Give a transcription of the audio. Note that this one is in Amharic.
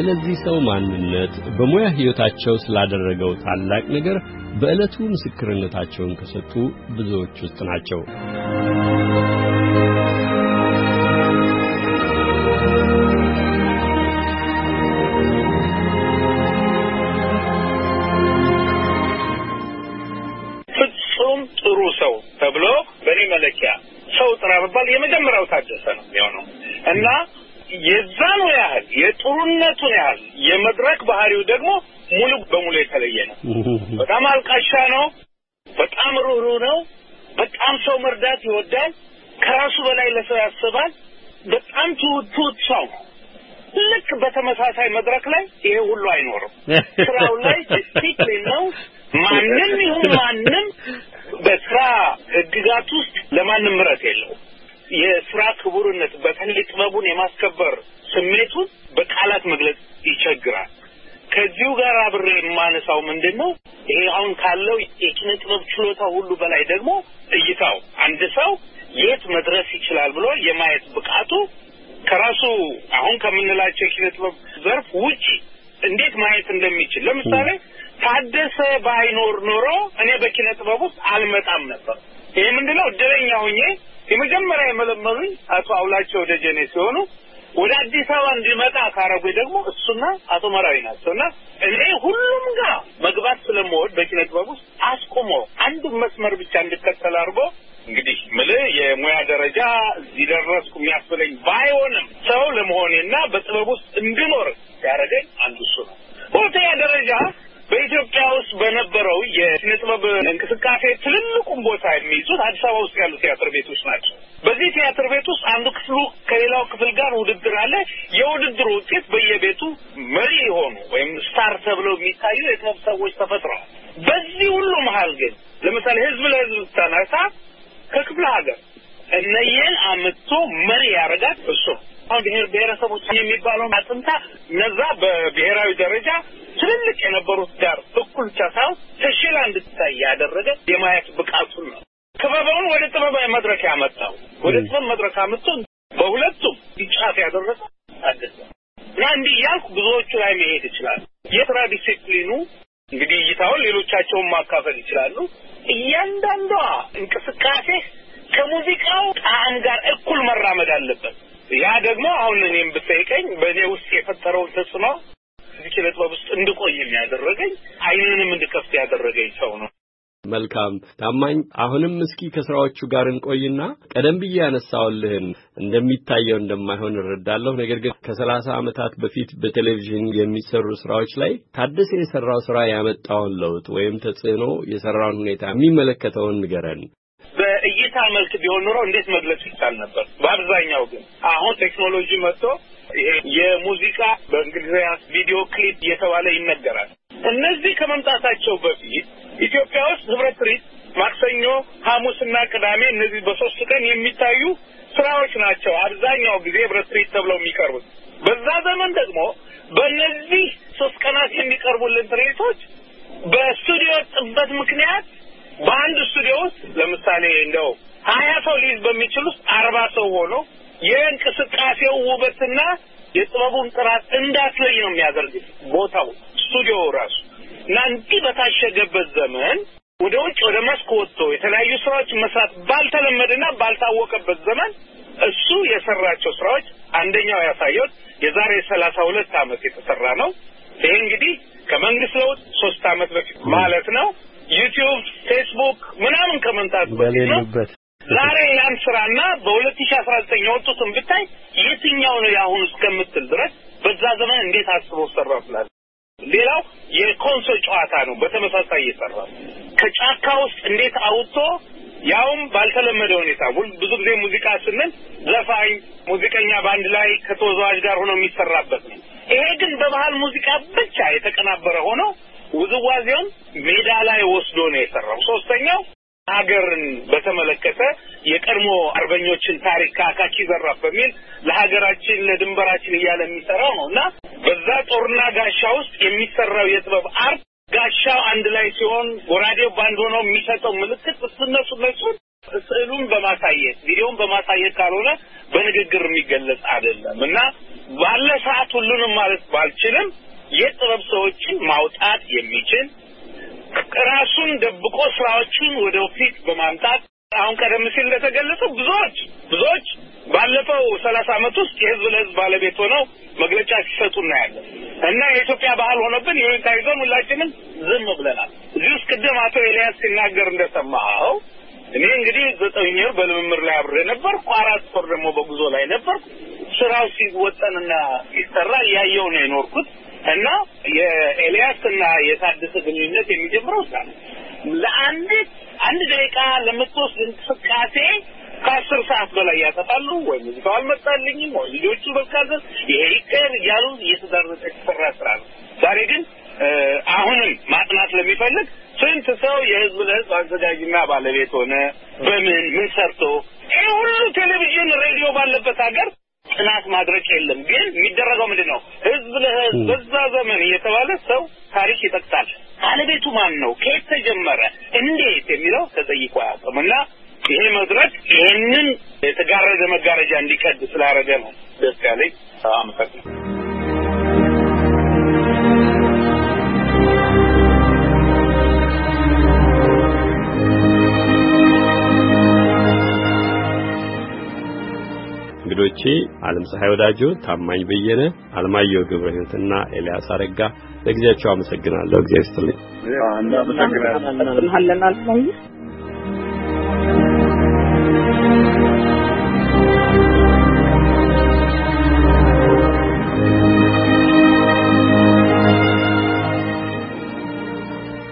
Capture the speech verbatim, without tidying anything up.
ስለዚህ ሰው ማንነት በሙያ ህይወታቸው ስላደረገው ታላቅ ነገር በእለቱ ምስክርነታቸውን ከሰጡ ብዙዎች ውስጥ ናቸው። ፍጹም ጥሩ ሰው ተብሎ በኔ መለኪያ ሰው ጥራ በባል የመጀመሪያው ታደሰ ነው የሚሆነው እና የዛኑ ያህል የጥሩነቱን ያህል የመድረክ ባህሪው ደግሞ ሙሉ በሙሉ የተለየ ነው። በጣም አልቃሻ ነው፣ በጣም ሩህሩህ ነው፣ በጣም ሰው መርዳት ይወዳል፣ ከራሱ በላይ ለሰው ያስባል፣ በጣም ትሁት ሰው። ልክ በተመሳሳይ መድረክ ላይ ይሄ ሁሉ አይኖርም። ስራው ላይ ዲሲፕሊን ነው። ማንንም ይሁን ማንንም በስራ ህግጋት ውስጥ ለማንም ምረት የለውም። የስራ ክቡርነት በተለይ ጥበቡን የማስከበር ስሜቱን በቃላት መግለጽ ይቸግራል። ከዚሁ ጋር አብሬ የማነሳው ምንድነው ይሄ አሁን ካለው የኪነ ጥበብ ችሎታ ሁሉ በላይ ደግሞ እይታው አንድ ሰው የት መድረስ ይችላል ብሎ የማየት ብቃቱ ከራሱ አሁን ከምንላቸው የኪነ ጥበብ ዘርፍ ውጪ እንዴት ማየት እንደሚችል ለምሳሌ ታደሰ ባይኖር ኖሮ እኔ በኪነ ጥበብ ውስጥ አልመጣም ነበር። ይሄ ምንድነው እድለኛ ሆኜ የመጀመሪያ የመለመሉኝ አቶ አውላቸው ደጀኔ ሲሆኑ ወደ አዲስ አበባ እንዲመጣ ካረጉ ደግሞ እሱና አቶ መራዊ ናቸውና እኔ ሁሉም ጋር መግባት ስለምወድ በኪነ ጥበብ ውስጥ አስቆሞ አንድ መስመር ብቻ እንድከተል አድርጎ እንግዲህ ምልህ የሙያ ደረጃ እዚህ ደረስኩ የሚያስብለኝ ባይሆንም ሰው ለመሆኔና በጥበብ ውስጥ እንድኖር ያደረገኝ አንዱ እሱ ነው። በሁለተኛ ደረጃ በኢትዮጵያ ውስጥ በነበረው የኪነ ጥበብ እንቅስቃሴ ትልልቁን ቦታ የሚይዙት አዲስ አበባ ውስጥ ያሉ ቲያትር ቤቶች ናቸው። በዚህ ቲያትር ቤት ውስጥ አንዱ ክፍሉ ከሌላው ክፍል ጋር ውድድር አለ። የውድድሩ ውጤት በየቤቱ መሪ የሆኑ ወይም ስታር ተብለው የሚታዩ የጥበብ ሰዎች ተፈጥረዋል። በዚህ ሁሉ መሀል ግን ለምሳሌ ህዝብ ለህዝብ ተነሳ ከክፍለ ሀገር እነየን አመጥቶ መሪ ያረጋት እሱ አሁን ብሔር ብሔረሰቦች የሚባለው አጥንታ ነዛ በብሔራዊ ደረጃ ትልልቅ የነበሩት ጋር እኩል ተሳው ተሽላ እንድትታይ ያደረገ የማየት ብቃቱን ነው። ክበበውን ወደ ጥበባዊ መድረክ ያመጣው ወደ ጥበብ መድረክ አመጣ በሁለቱም ይጫፍ ያደረገ አደሰ እና እንዲህ ያልኩ ብዙዎቹ ላይ መሄድ ይችላል። የስራ ዲሲፕሊኑ እንግዲህ ይታው ሌሎቻቸውን ማካፈል ይችላሉ። እያንዳንዷ እንቅስቃሴ ከሙዚቃው ጣዕም ጋር እኩል መራመድ አለበት። ያ ደግሞ አሁን እኔም ብትጠይቀኝ በእኔ ውስጥ የፈጠረው ተጽዕኖ እዚህ ጥበብ ውስጥ እንድቆይ የሚያደርገኝ አይኔንም እንድከፍት ያደረገኝ ሰው ነው። መልካም ታማኝ፣ አሁንም እስኪ ከስራዎቹ ጋር እንቆይና ቀደም ብዬ ያነሳውልህን እንደሚታየው እንደማይሆን እረዳለሁ። ነገር ግን ከሰላሳ ዓመታት በፊት በቴሌቪዥን የሚሰሩ ስራዎች ላይ ታደሰ የሰራው ስራ ያመጣውን ለውጥ ወይም ተጽዕኖ የሰራውን ሁኔታ የሚመለከተውን ንገረን። በእይታ መልክ ቢሆን ኖሮ እንዴት መግለጽ ይቻል ነበር። በአብዛኛው ግን አሁን ቴክኖሎጂ መጥቶ ይሄ የሙዚቃ በእንግሊዝኛ ቪዲዮ ክሊፕ እየተባለ ይነገራል። እነዚህ ከመምጣታቸው በፊት ኢትዮጵያ ውስጥ ህብረት ትርኢት ማክሰኞ፣ ሐሙስና ቅዳሜ እነዚህ በሶስት ቀን የሚታዩ ስራዎች ናቸው አብዛኛው ጊዜ ህብረት ትርኢት ተብለው የሚቀርቡት። በዛ ዘመን ደግሞ በእነዚህ ሶስት ቀናት የሚቀርቡልን ትርኢቶች በስቱዲዮ ጥበት ምክንያት በአንድ ስቱዲዮ ውስጥ ለምሳሌ እንደው ሀያ ሰው ሊይዝ በሚችል ውስጥ አርባ ሰው ሆኖ የእንቅስቃሴው ውበትና የጥበቡን ጥራት እንዳትለይ ነው የሚያደርግ ቦታው ስቱዲዮ ራሱ እና እንዲህ በታሸገበት ዘመን ወደ ውጭ ወደ መስክ ወጥቶ የተለያዩ ስራዎች መስራት ባልተለመደና ባልታወቀበት ዘመን እሱ የሰራቸው ስራዎች አንደኛው ያሳየው የዛሬ ሰላሳ ሁለት ዓመት የተሰራ ነው። ይሄ እንግዲህ ከመንግስት ለውጥ ሶስት ዓመት በፊት ማለት ነው። ዩቲዩብ፣ ፌስቡክ ምናምን ከመንታት በፊት ነው። ዛሬ ያን ስራና በ2019 የወጡትን ብታይ የትኛው ነው ያሁን እስከምትል ድረስ በዛ ዘመን እንዴት አስቦ ሰራፍላል። ሌላው የኮንሶል ጨዋታ ነው በተመሳሳይ እየሰራ ከጫካ ውስጥ እንዴት አውጥቶ ያውም ባልተለመደ ሁኔታ ብዙ ጊዜ ሙዚቃ ስንል ዘፋኝ ሙዚቀኛ ባንድ ላይ ከተወዛዋዥ ጋር ሆኖ የሚሰራበት ነው። ይሄ ግን በባህል ሙዚቃ ብቻ የተቀናበረ ሆኖ ውዝዋዜውን ሜዳ ላይ ወስዶ ነው የሰራው። ሶስተኛው ሀገርን በተመለከተ የቀድሞ አርበኞችን ታሪክ ካካቺ ዘራፍ በሚል ለሀገራችን ለድንበራችን እያለ የሚሰራው ነውና በዛ ጦርና ጋሻ ውስጥ የሚሰራው የጥበብ አርት ጋሻው አንድ ላይ ሲሆን ጎራዴው ባንድ ሆኖ የሚሰጠው ምልክት እነሱ እነሱ ስዕሉን በማሳየት ቪዲዮን በማሳየት ካልሆነ በንግግር የሚገለጽ አይደለም እና ባለ ሰዓት ሁሉንም ማለት ባልችልም የጥበብ ሰዎችን ማውጣት የሚችል ራሱን ደብቆ ስራዎችን ወደ ፊት በማምጣት አሁን ቀደም ሲል እንደተገለጸው ብዙዎች ብዙዎች ባለፈው ሰላሳ አመት ውስጥ የህዝብ ለህዝብ ባለቤት ሆነው መግለጫ ሲሰጡ እናያለን እና የኢትዮጵያ ባህል ሆነብን ይሁንታ ይዘን ሁላችንም ዝም ብለናል። እዚህ ውስጥ ቅድም አቶ ኤልያስ ሲናገር እንደሰማኸው እኔ እንግዲህ ዘጠኝ ወር በልምምር ላይ አብሬ ነበር፣ አራት ወር ደግሞ በጉዞ ላይ ነበር። ስራው ሲወጠንና ሲሰራ ያየው ነው የኖርኩት እና የኤልያስና የታደሰ ግንኙነት የሚጀምረው ሳለ ለአንድ አንድ ደቂቃ ለምትወስድ እንቅስቃሴ ከአስር ሰዓት በላይ ያጠፋሉ ወይ ሙዚቃው አልመጣልኝም ወይ ልጆቹ በካዘ ይሄ ይቀር ያሉ እየተዳረሰ የተሰራ ስራ ነው። ዛሬ ግን አሁንም ማጥናት ለሚፈልግ ስንት ሰው የህዝብ ለህዝብ አዘጋጅና ባለቤት ሆነ በምን ምን ሰርቶ ይሄ ሁሉ ቴሌቪዥን ሬዲዮ ባለበት ሀገር ጥናት ማድረግ የለም። ግን የሚደረገው ምንድነው? ህዝብ ለህዝብ በዛ ዘመን እየተባለ ሰው ታሪክ ይጠቅሳል። ባለቤቱ ማን ነው? ከየት ተጀመረ? እንዴት የሚለው ተጠይቆ አያውቅምና ይሄ መድረክ ይሄንን የተጋረደ መጋረጃ እንዲቀድ ስላደረገ ነው ደስ ያለኝ። አመሰግናለሁ። እንግዶቼ ዓለም ፀሐይ ወዳጆ፣ ታማኝ በየነ፣ አለማየሁ ገብረህይወትና ኤልያስ አረጋ ለጊዜያቸው አመሰግናለሁ። እግዚአብሔር ይስጥልኝ። አና አመሰግናለሁ።